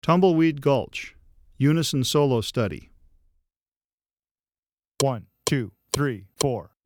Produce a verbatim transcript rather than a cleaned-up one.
Tumbleweed Gulch, unison solo study. One, two, three, four.